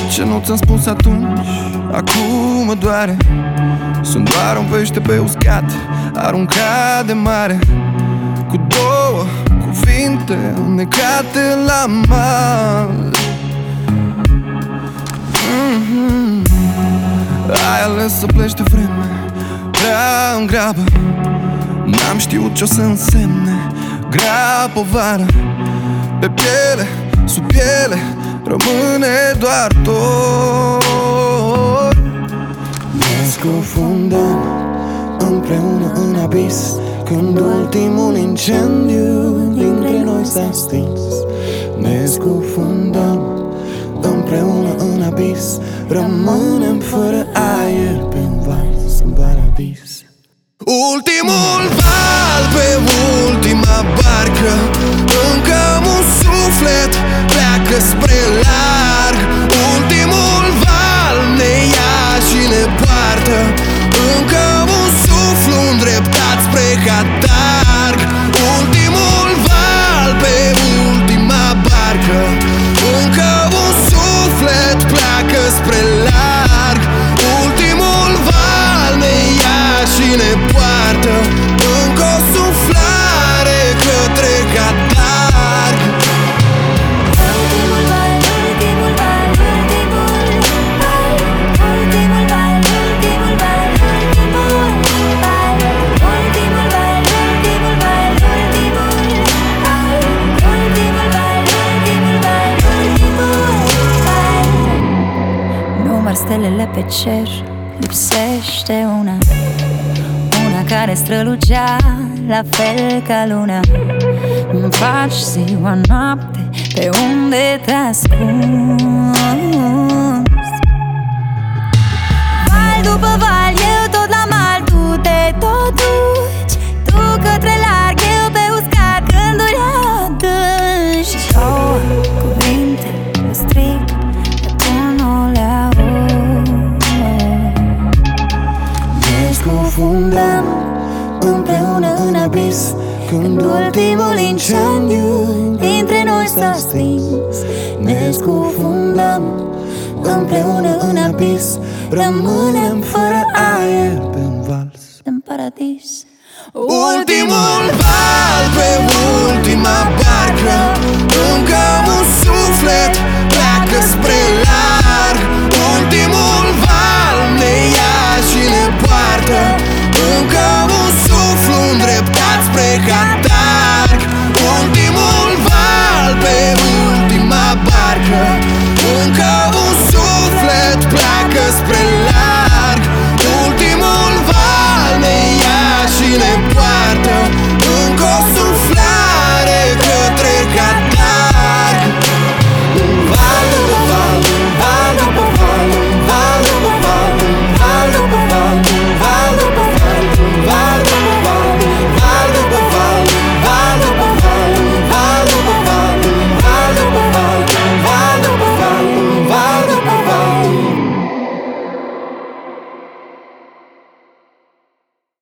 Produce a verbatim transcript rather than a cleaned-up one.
Ce nu ți-am spus atunci, acum mă doare. Sunt doar un pește pe uscat, aruncat de mare, cu două cuvinte necate la mal. mm-hmm. Ai ales să pleci de vreme, prea în grabă. N-am știut ce-o să însemne grea povară. Pe piele, sub piele, rămâne doar dor. Ne scufundăm împreună în abis, când ultimul incendiu dintre noi s-a stins. Ne scufundăm împreună în abis, rămânem fără aer pe-n vals, în paradis. Ultimul val pe ultima barcă, încă un suflet pleacă spre larg. Ultimul val ne ia și ne poartă, încă un suflu îndreptat spre catarg. Ultimul val pe ultima barcă, încă un suflet pleacă spre larg. Ultimul val ne ia și ne poartă, încă o suflare către catarg. Ultimul val, ultimul val, ultimul val, ultimul val, ultimul val, ultimul val, ultimul val, ultimul val, ultimul val, ultimul val, ultimul val, ultimul val. Număr stelele pe cer, lipsește una, una care strălucea la fel ca luna. Îmi faci ziua noapte, pe unde te ascunzi. Val după val, eu tot la mal, tu te tot duci, tu către larg, eu pe uscat, gânduri adânci. Două cuvinte le strig, dar tu nu le auzi. Ne scufundăm împreună în abis, când ultimul incendiu dintre noi s-a stins. Ne scufundăm împreună în abis, rămânem fără aer pe-n vals, în paradis. Ultimul val pe